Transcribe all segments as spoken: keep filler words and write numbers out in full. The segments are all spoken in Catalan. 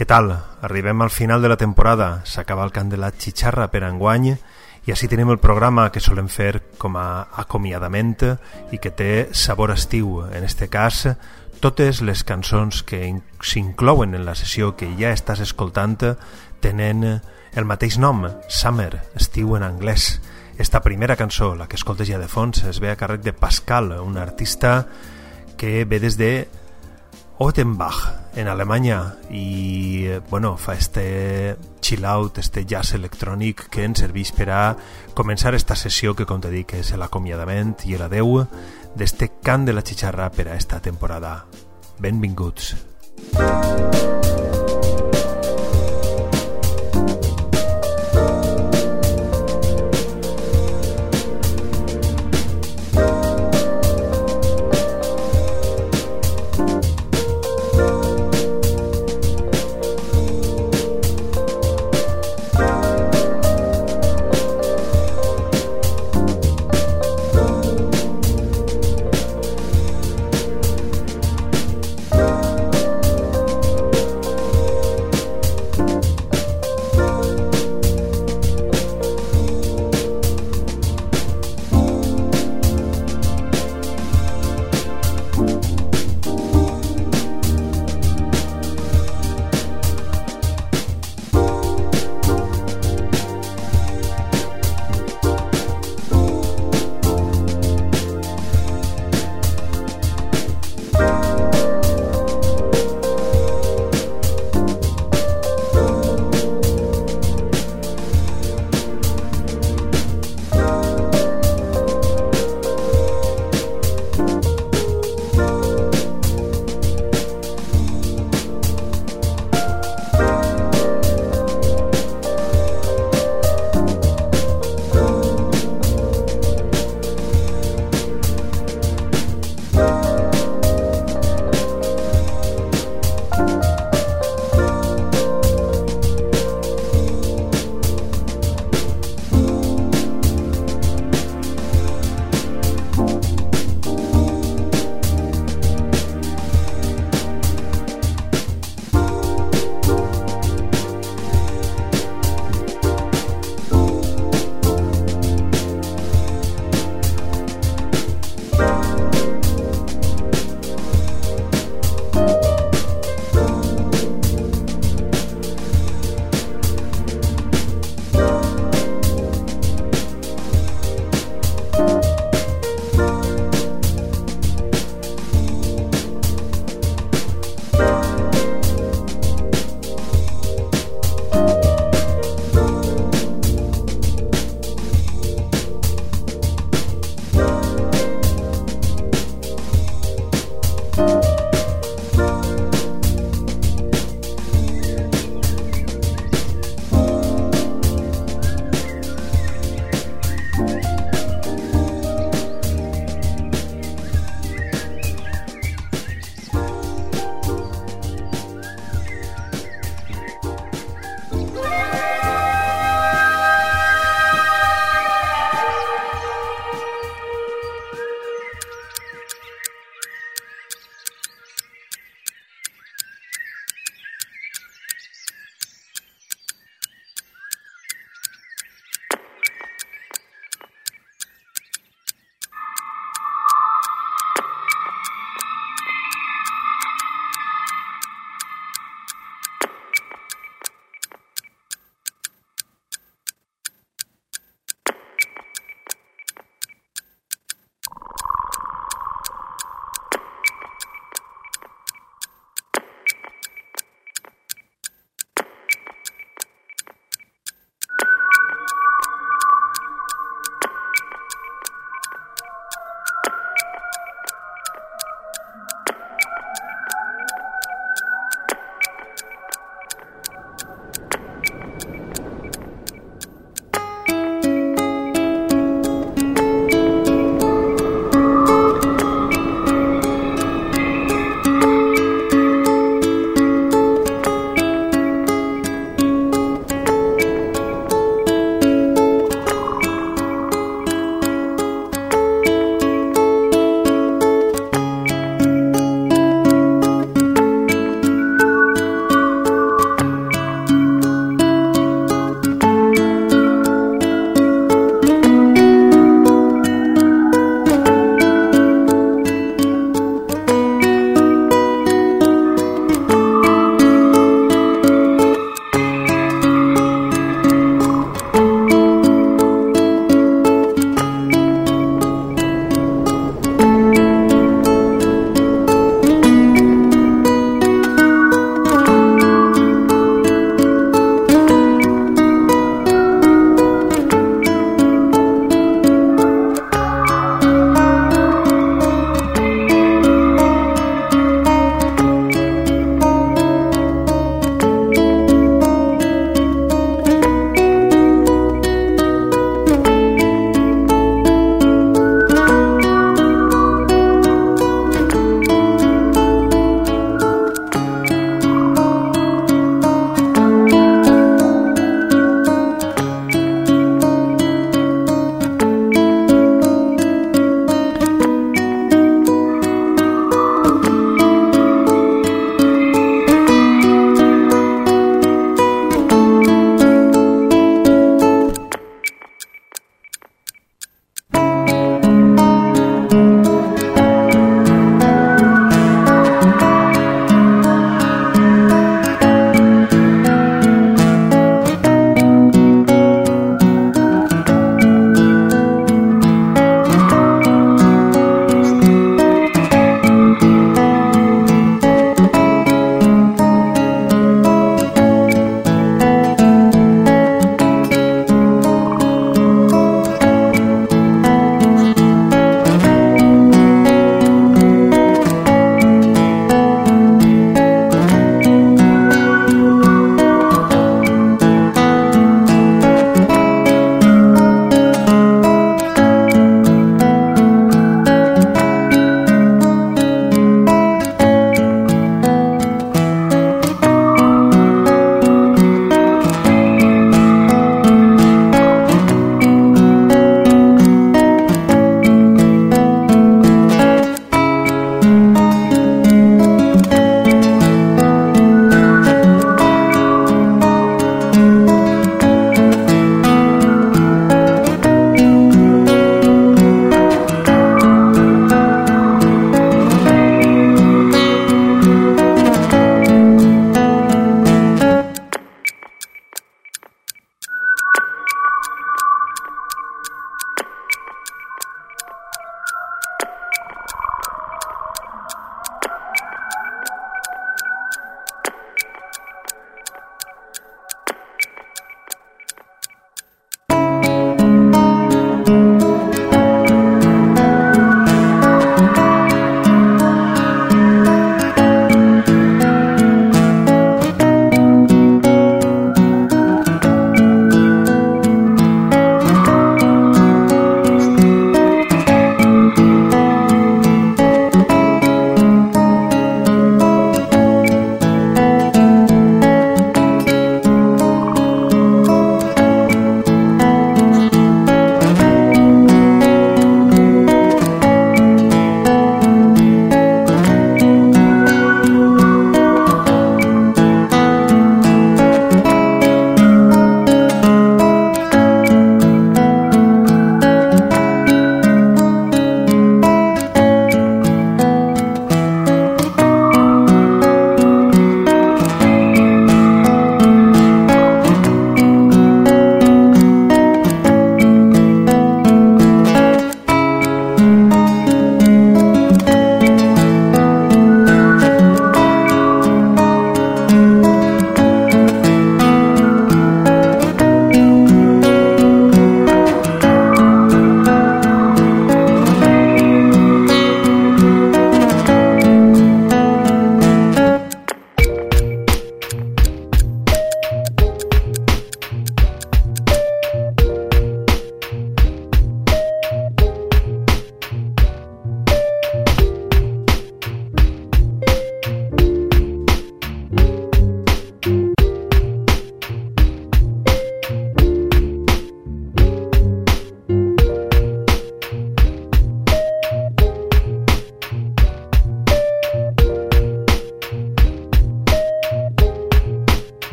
Què tal? Arribem al final de la temporada, s'acaba el cant de la xixarra per enguany i així tenim el programa que solem fer com a acomiadament i que té sabor estiu. En este cas, totes les cançons que s'inclouen en la sessió que ja estàs escoltant tenen el mateix nom, Summer, estiu en anglès. Esta primera cançó, la que escoltes ja de fons, es ve a càrrec de Pascal, un artista que ve des de Ottenbach, en Alemanya, i bueno, fa este chill out, este jazz electrònic que ens serveix per a començar esta sessió que, com te dic, és l'acomiadament i l'adeu d'este cant de la xixarra per a esta temporada. Benvinguts.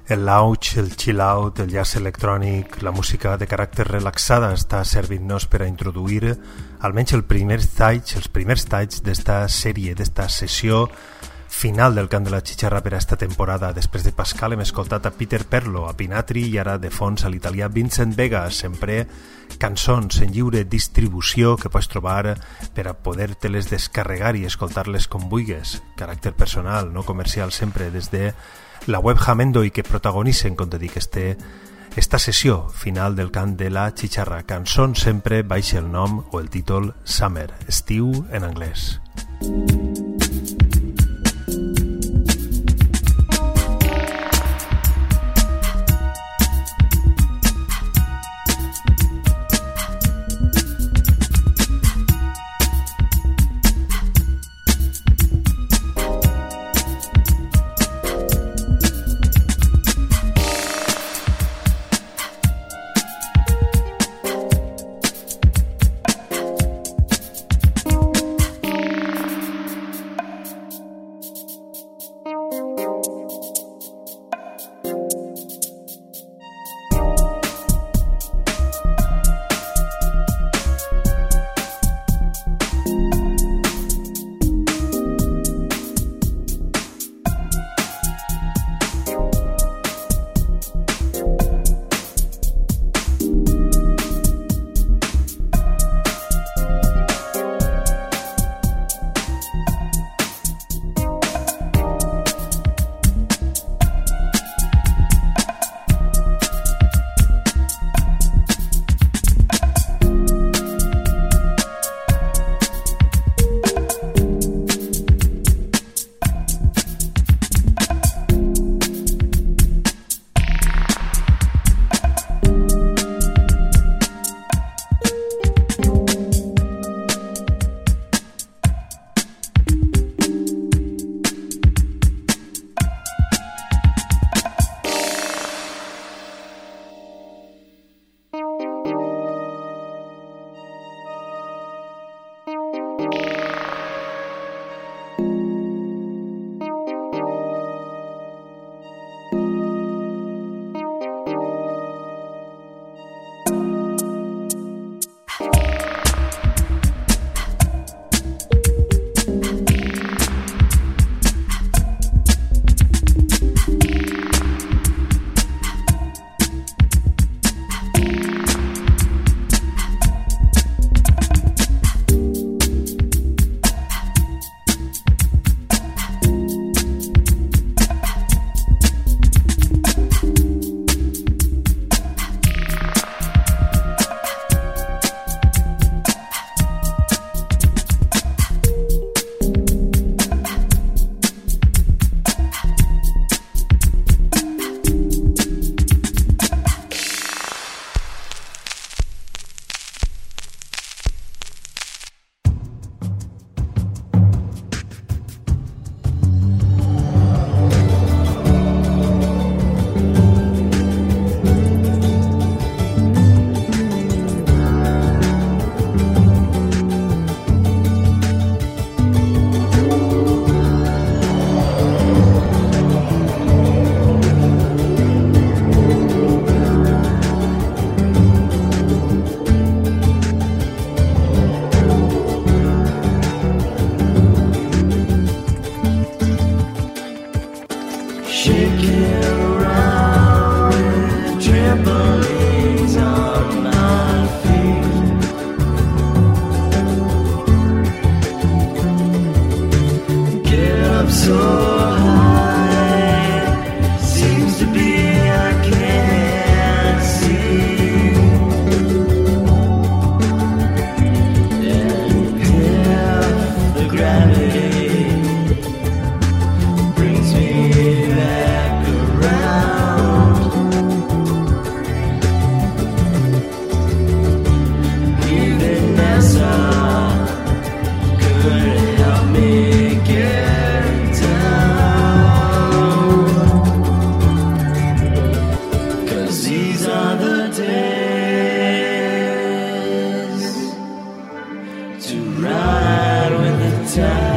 El lounge, el chill out, el jazz electrònic, la música de caràcter relaxada està servint-nos per a introduir almenys el primer talls, els primers talls d'esta sèrie, d'esta sessió final del Cant de la Xixarra per a esta temporada. Després de Pascal hem escoltat a Peter Perlo, a Pinatri i ara de fons a l'italià Vincent Vega, sempre cançons en lliure distribució que pots trobar per a poder-te-les descarregar i escoltar-les com vulguis. Caràcter personal, no comercial, sempre des de la web Jamendo i que protagonitzen, com te dic, este, esta sessió final del Cant de la Xixarra. Cançons sempre baix el nom o el títol Summer, estiu en anglès.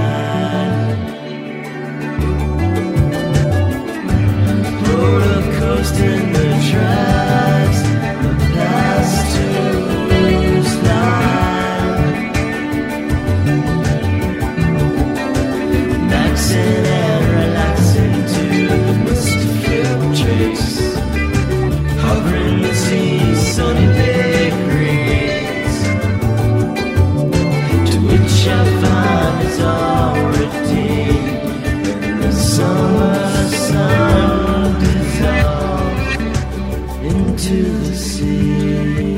Protocol which I find is already the summer sun dissolves into the sea.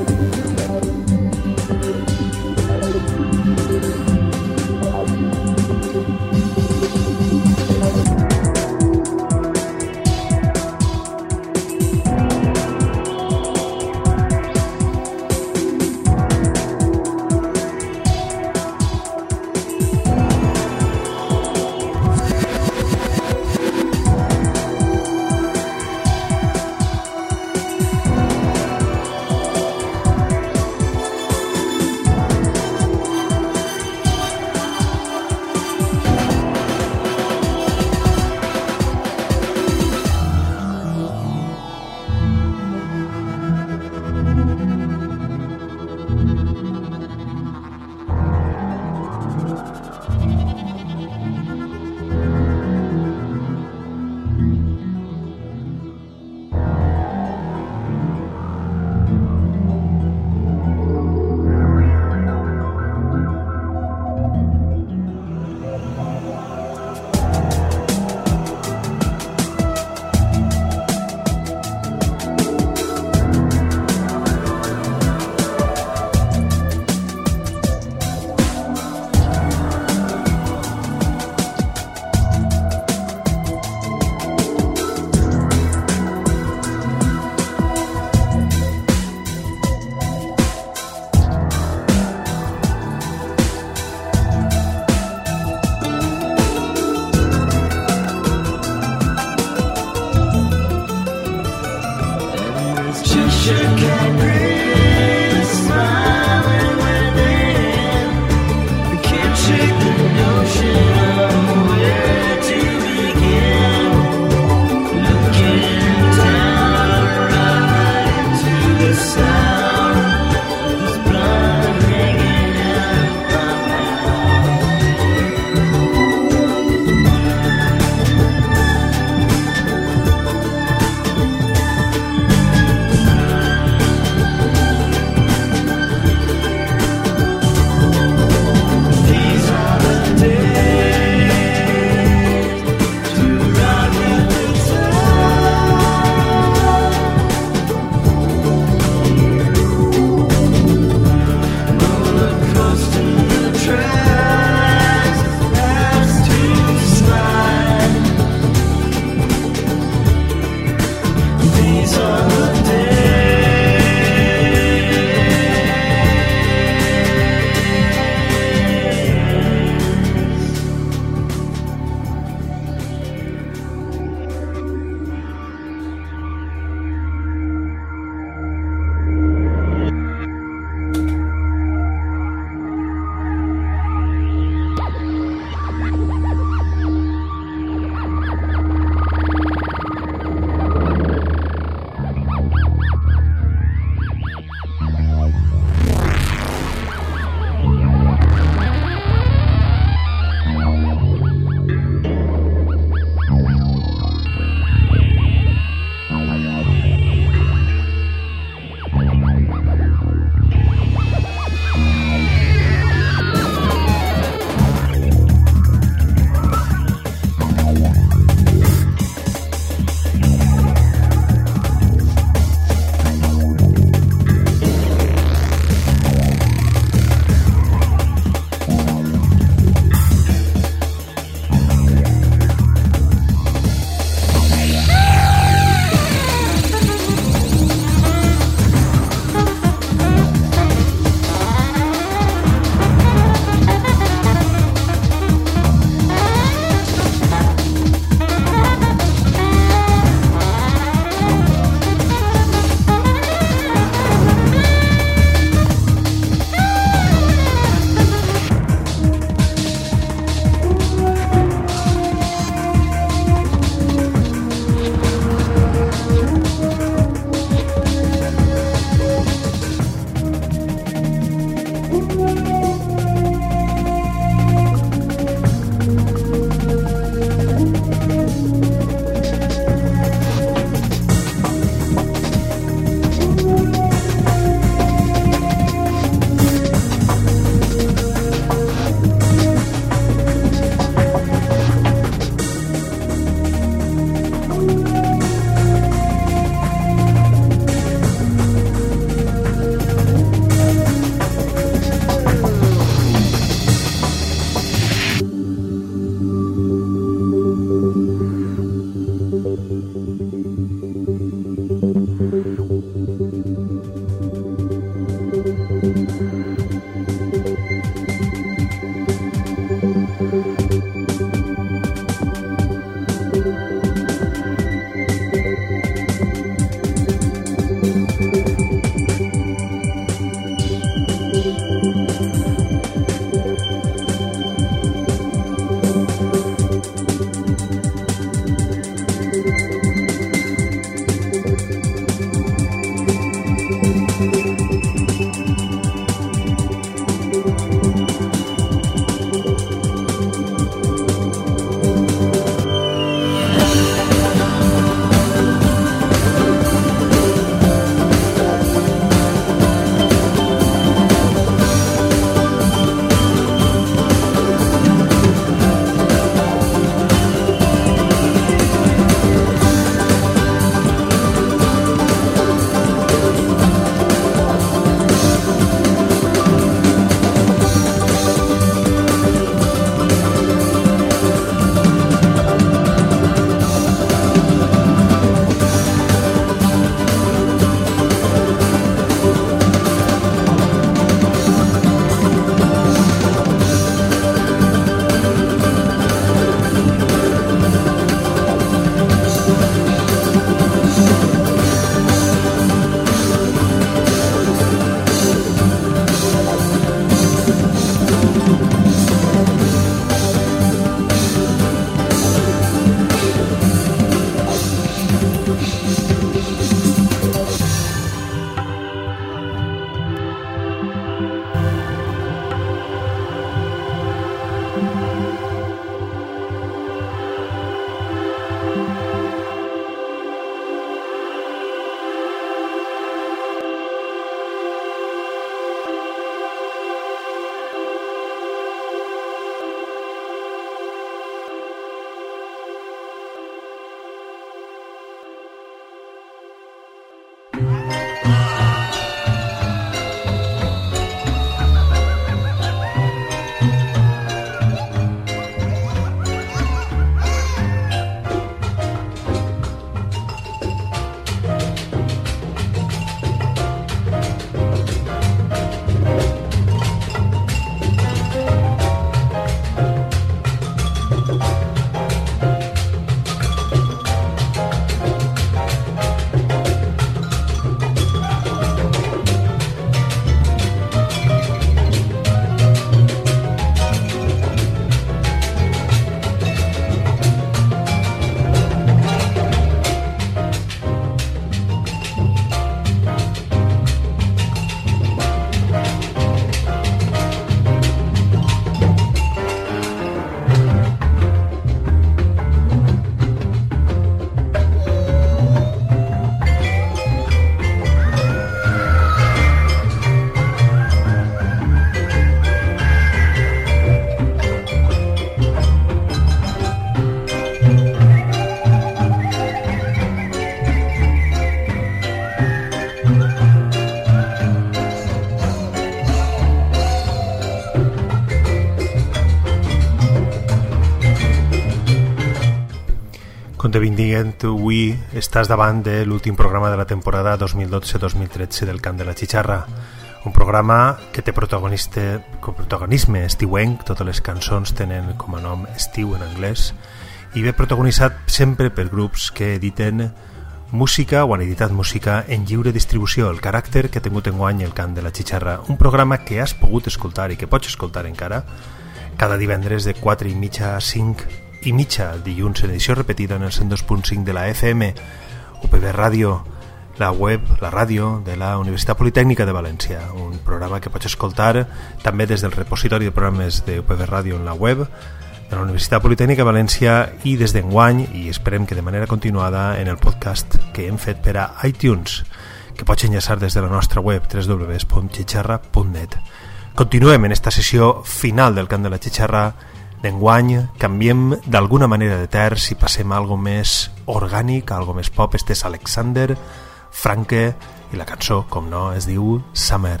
Com te vinc dient, avui estàs davant de l'últim programa de la temporada dos mil dotze dos mil tretze del Cant de la Xixarra, un programa que té protagonista, com protagonisme estiuenc, totes les cançons tenen com a nom estiu en anglès, i ve protagonitzat sempre per grups que editen música o han editat música en lliure distribució, el caràcter que ha tingut enguany el Cant de la Xixarra, un programa que has pogut escoltar i que pots escoltar encara cada divendres de quatre i mitja a cinc i mitja el dilluns en edició repetida en el cent dos punt cinc de la F M, U P B Ràdio, la web, la ràdio de la Universitat Politècnica de València, un programa que pots escoltar també des del repositori de programes de U P B Ràdio en la web de la Universitat Politècnica de València i des d'enguany, i esperem que de manera continuada, en el podcast que hem fet per a iTunes, que pots enllaçar des de la nostra web w w w punt xixarra punt net. Continuem en esta sessió final del Cant de la Xixarra d'enguany, canviem d'alguna manera de terç i passem a algo més orgànic, a algo més pop. Este és Alexander Franke i la cançó, com no, es diu Summer.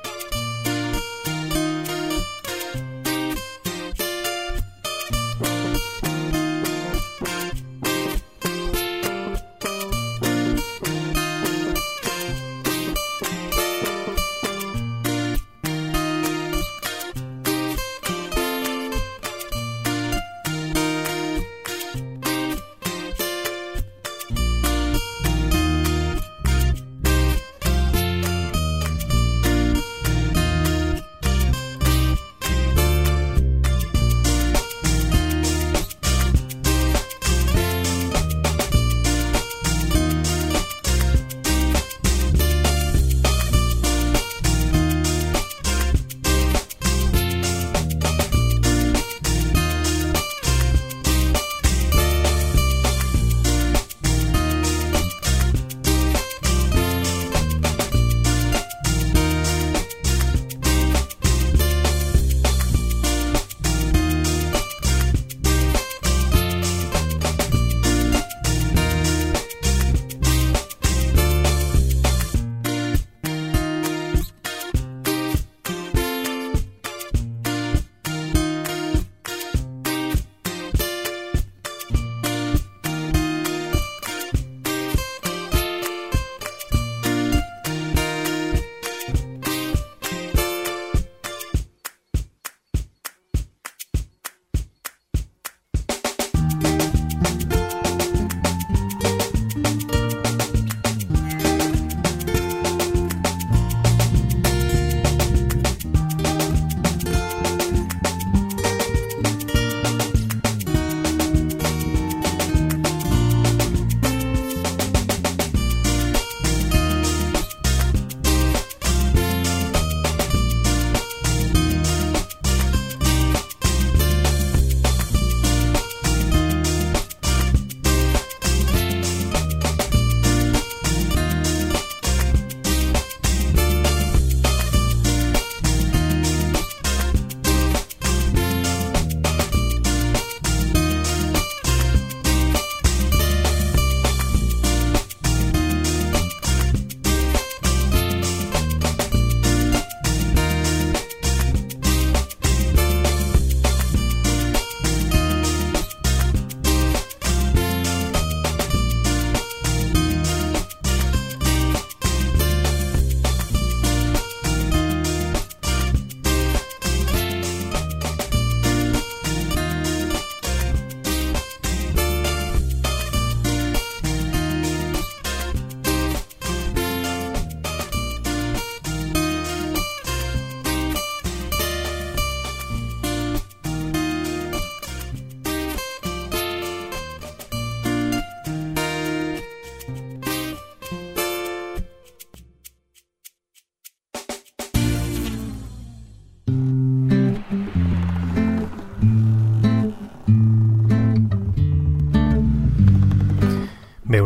Thank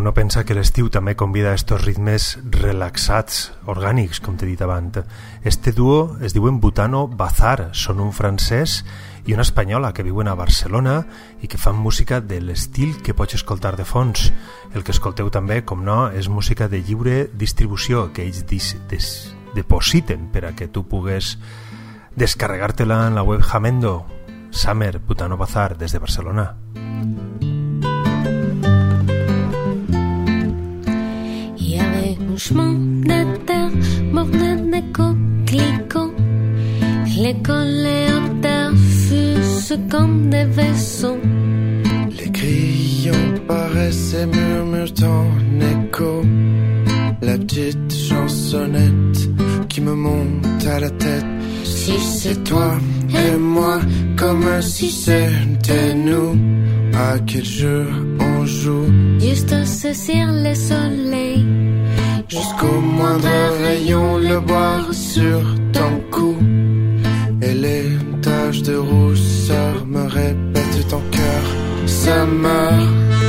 no pensa que l'estiu també convida a estos ritmes relaxats, orgànics, com t'he dit abans. Este duo es diuen Butano Bazar, són un francès i una espanyola que viuen a Barcelona i que fan música de l'estil que pots escoltar de fons. El que escolteu també, com no, és música de lliure distribució que ells dis, des, depositen per a que tu pugues descarregar-te-la en la web Jamendo. Summer, Butano Bazar, des de Barcelona. Il y avait un chemin de terre bordé de coquelicots. Les coléoptères fusent comme des vaisseaux. Les grillons paraissaient murmurent en écho. La petite chansonnette qui me monte à la tête. Si c'est toi et moi, comme si c'était nous. À quel jeu on joue? Juste saisir le soleil. Jusqu'au moindre rayon, le boire sur ton cou. Et les taches de rousseur me répètent ton cœur. Ça meurt.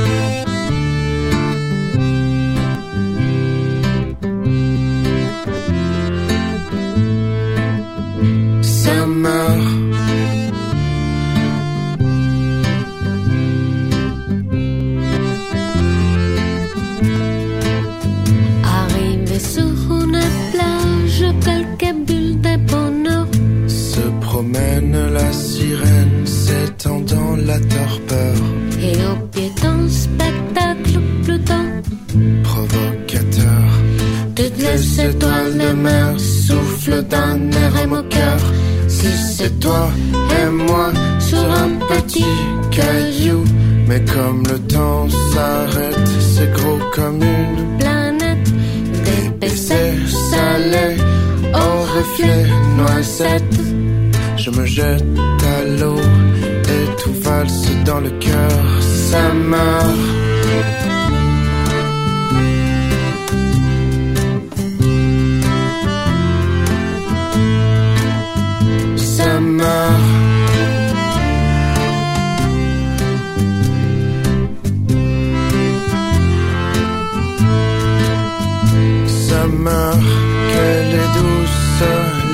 Ça meurt. Arrivé sur une plage, quelques bulles de bonheur. Se promène la sirène, s'étendant la torpeur. Et au pied d'un spectacle plutôt provocateur. Toutes les étoiles de mer soufflent d'un air moqueur. Si c'est toi et moi sur un petit caillou. Mais comme le temps s'arrête, c'est gros comme une planète. D'épaisseur salée au reflet noisette. Je me jette à l'eau et tout valse dans le cœur. Ça meurt. Ça meurt. Ça meurt. Quelle est douce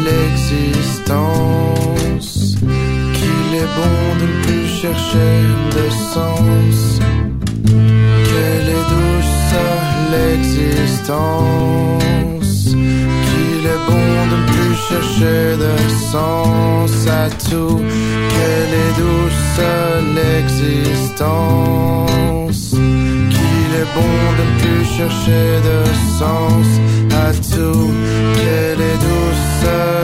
l'existence. Qu'il est bon de ne plus chercher de sens. Quelle est douce l'existence. Qu'il est bon de ne plus chercher de sens à tout. Quelle est douce l'existence. Qu'il est bon de ne plus chercher de sens à tout. Quelle est douce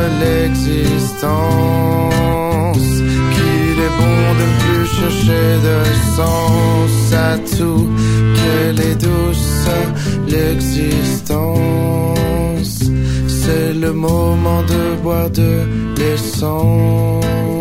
l'existence. Qu'il est bon de ne plus chercher de sens à tout. Quelle est douce l'existence. C'est le moment de boire de l'essence.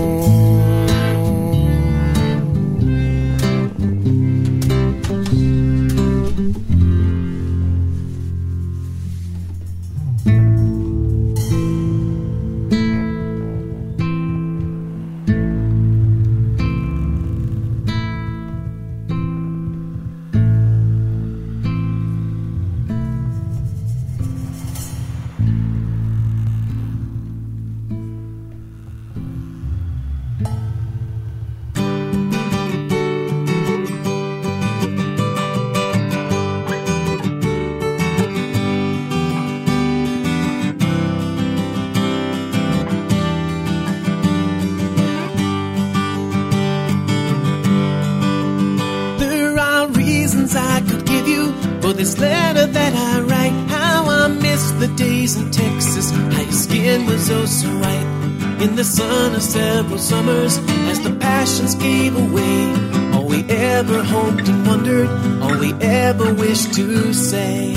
I could give you for this letter that I write. How I miss the days in Texas, how your skin was oh so white. In the sun of several summers, as the passions gave away, all we ever hoped and wondered, all we ever wished to say.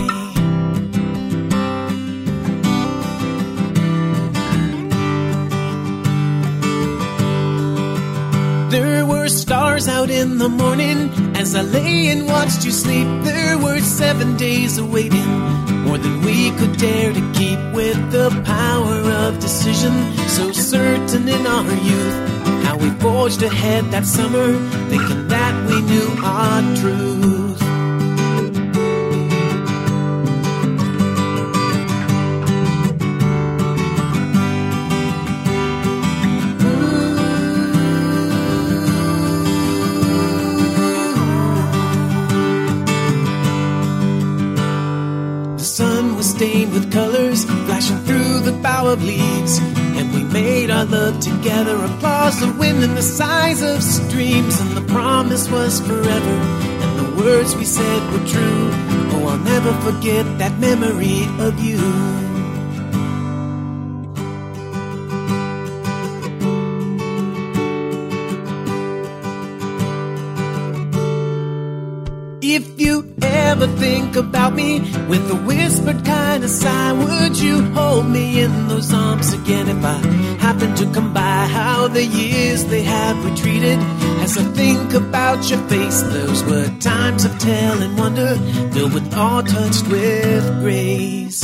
There were stars out in the morning as I lay and watched you sleep. There were seven days awaiting, more than we could dare to keep. With the power of decision, so certain in our youth, how we forged ahead that summer, thinking that we knew our truth. stained with colors, flashing through the bough of leaves. And we made our love together, applause the wind and the sighs of streams. And the promise was forever, and the words we said were true. Oh, I'll never forget that memory of you. If you ever think about me with a whispered kind of sigh, would you hold me in those arms again if I happen to come by? How the years they have retreated as I think about your face. Those were times of tale and wonder, filled with awe, touched with grace.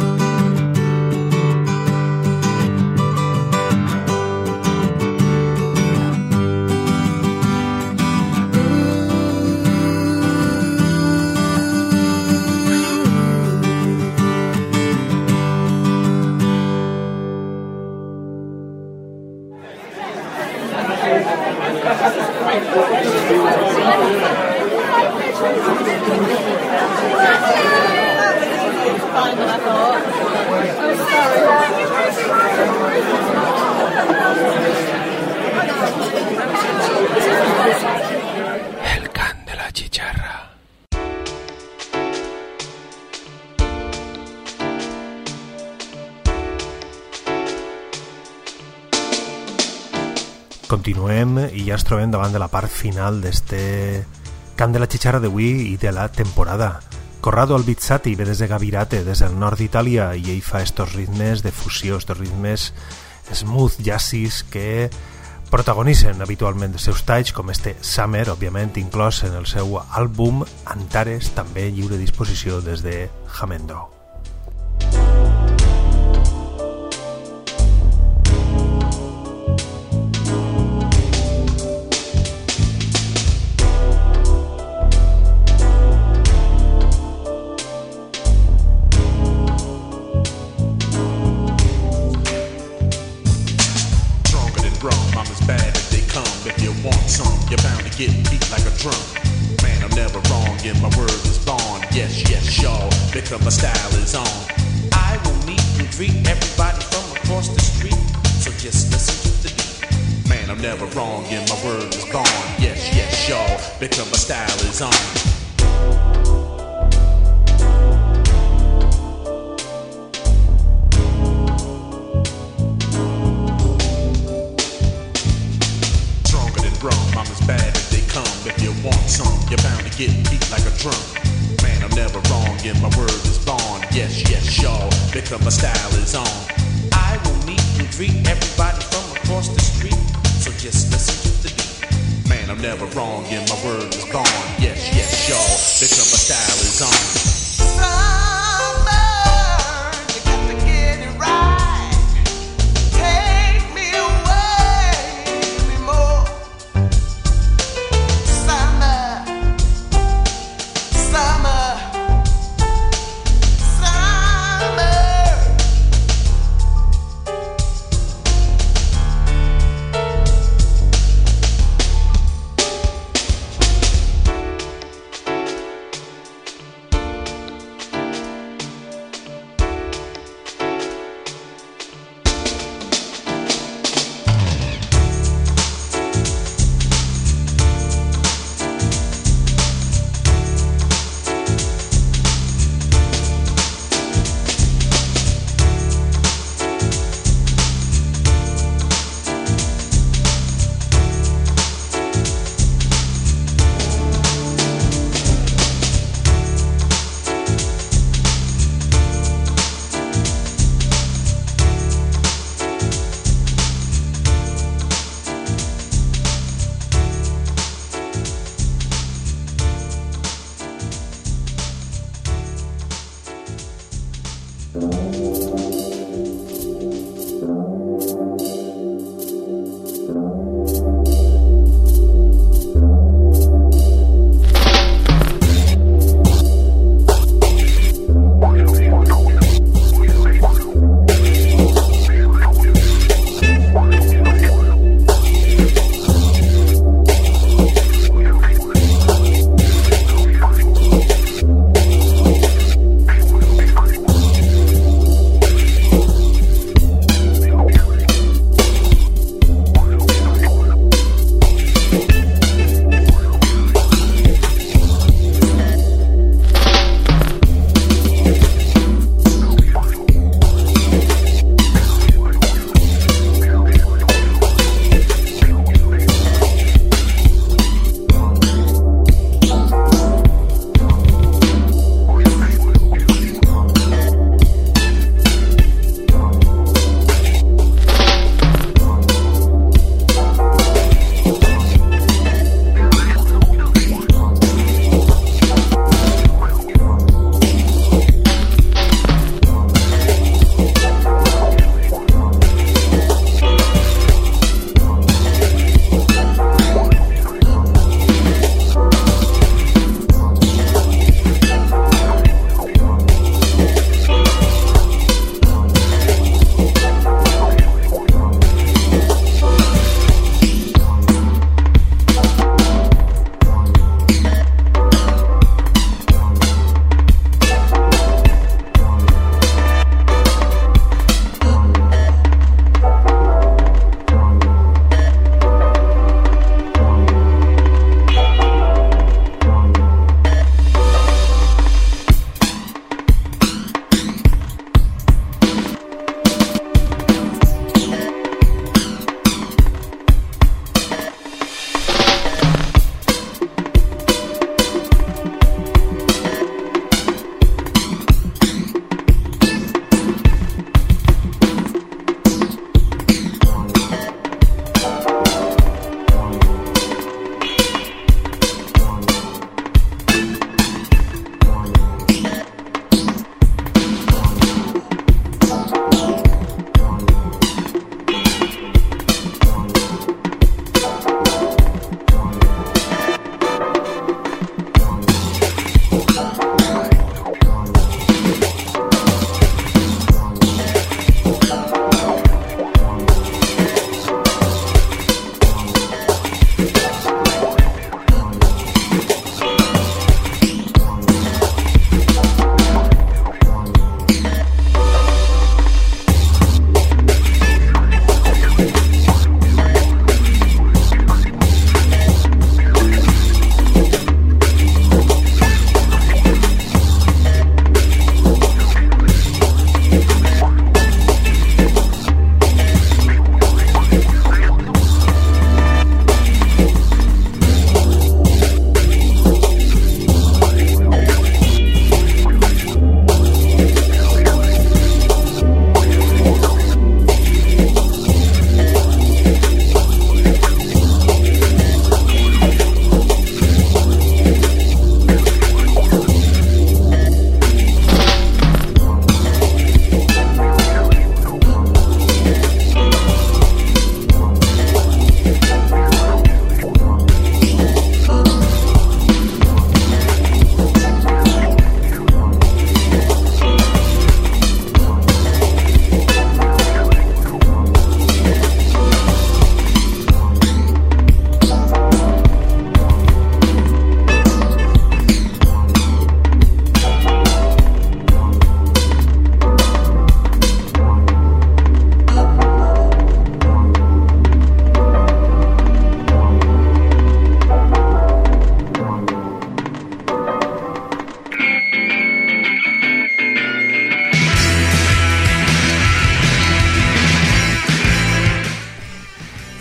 El can de la chicharra. Continuem i ja ens trobem davant de la part final d'este Can de la Chicharra d'avui i de la temporada. Corrado Albizzati ve des de Gavirate, des del nord d'Itàlia, i ell fa estos ritmes de fusió, estos ritmes smooth, jazzis, que protagonitzen habitualment els seus talls, com este Summer, òbviament inclòs en el seu àlbum Antares, també lliure disposició des de Jamendo. Get beat like a drum. Man, I'm never wrong and my word is born. Yes, yes, y'all, because my style is on. I will meet and greet everybody from across the street, so just listen to the beat. Man, I'm never wrong and my word is born. Yes, yes, y'all, because my style is on. You're bound to get beat like a drum. Man, I'm never wrong and my word is born. Yes, yes, y'all, because my style is on. I will meet and greet everybody from across the street, so just listen to the beat. Man, I'm never wrong and my word is born. Yes, yes, y'all, because my style is on.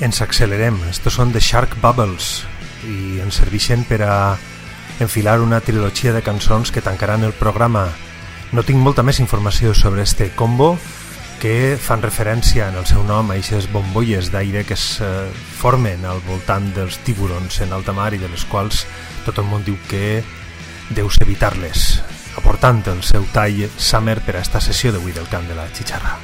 ens accelerem. Estos són The Shark Bubbles i ens serveixen per a enfilar una trilogia de cançons que tancaran el programa. No tinc molta més informació sobre este combo, que fan referència en el seu nom a aquestes bombolles d'aire que es eh, formen al voltant dels tiburons en alta mar i de les quals tot el món diu que deus evitar-les, aportant el seu tall Summer per a esta sessió d'avui del Cant de la Xicharra.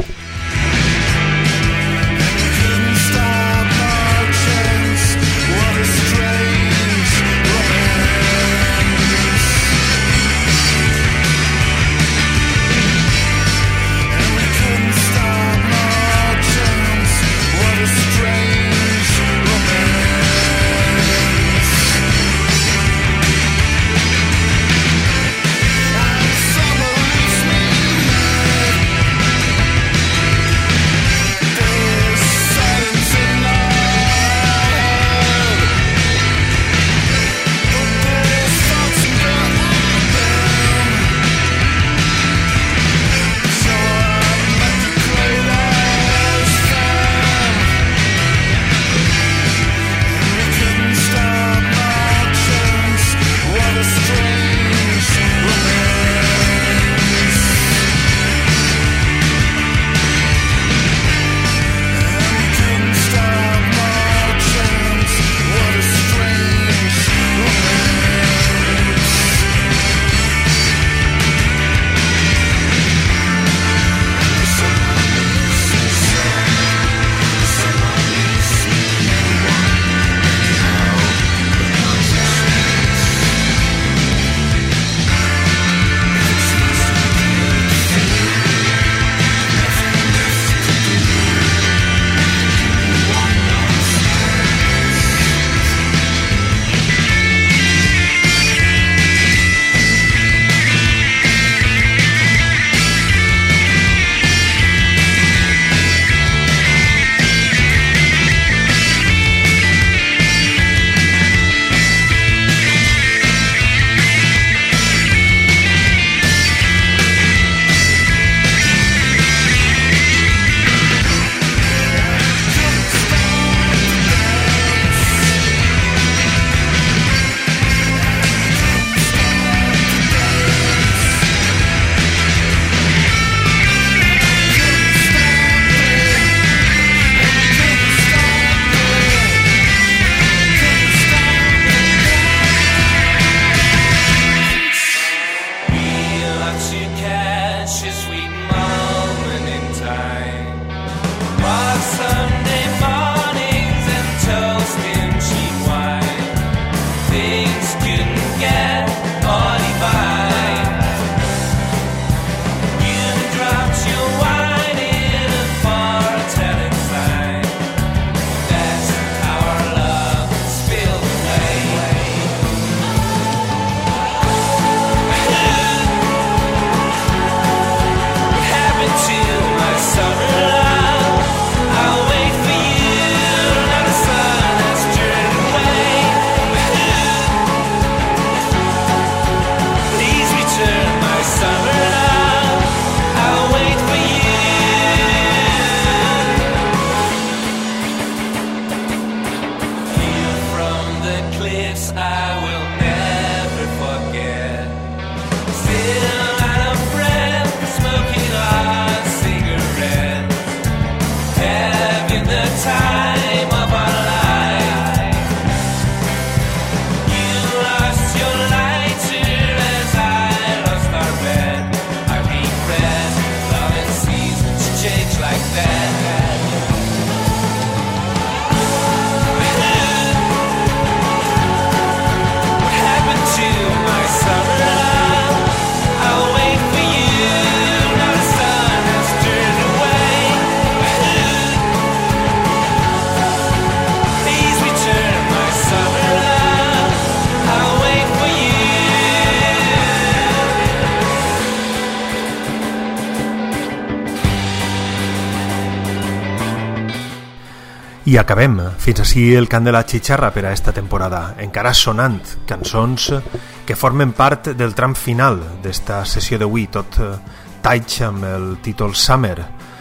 I acabem. Fins ací el Cant de la Xicharra per a esta temporada, encara sonant cançons que formen part del tram final d'esta sessió d'avui, tot taig amb el títol Summer.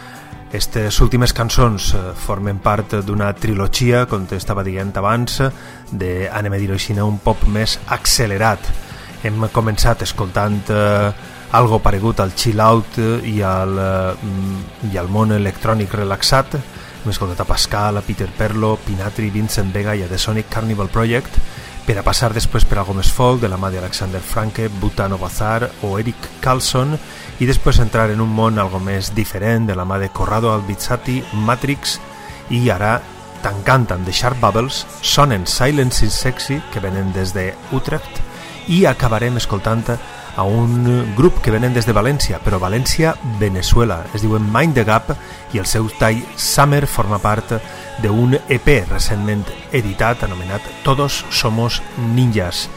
Aquestes últimes cançons formen part d'una trilogia, com t'estava dient abans, de, anem a dir-ho així, un pop més accelerat. Hem començat escoltant eh, algo paregut al chill out i al, eh, i al món electrònic relaxat. Hem escoltat a Pascal, a Peter Perlo, Pinatri, Vincent Vega i a The Sonic Carnival Project, per a passar després per algo més folk de la mà d'Alexander Franke, Butano Bazar o Eric Carlson, i després entrar en un món algo més diferent de la mà de Corrado Albizati, Matrix, i ara tancant amb The Sharp Bubbles sonen Silence is Sexy, que venen des de Utrecht, i acabarem escoltant a un grup que venen des de València, però València, Venezuela. Es diuen Mind the Gap i el seu tall Summer forma part d'un E P recentment editat anomenat Todos Somos Ninjas.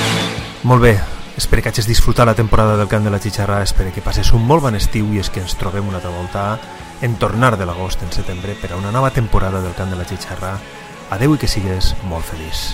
Molt bé, espero que hagis disfrutat la temporada del Cant de la Xixarra, espero que passes un molt bon estiu i és que ens trobem una altra volta en tornar de l'agost en setembre per a una nova temporada del Cant de la Xixarra. Adeu i que sigues molt feliç.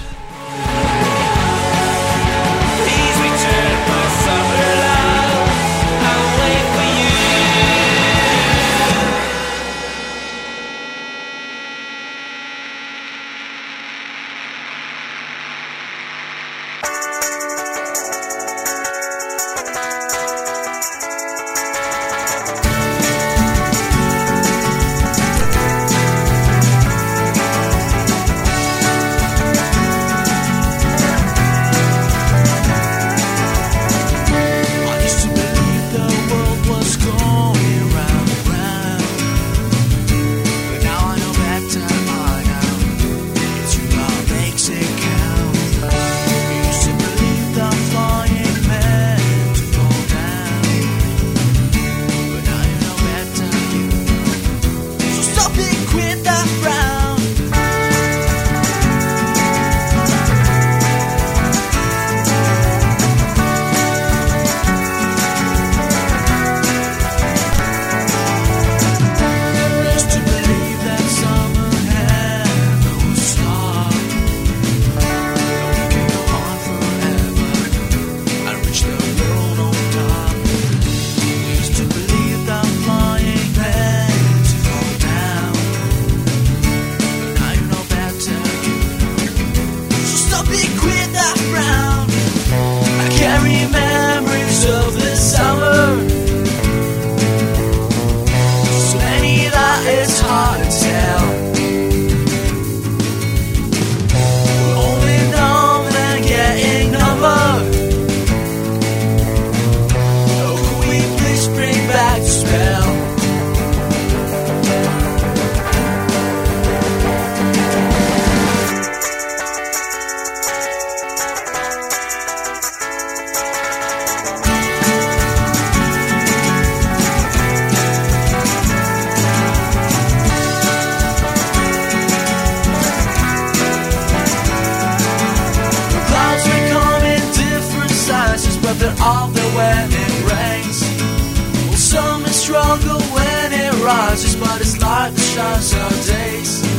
Struggle when it rises, but it's like the shines of days.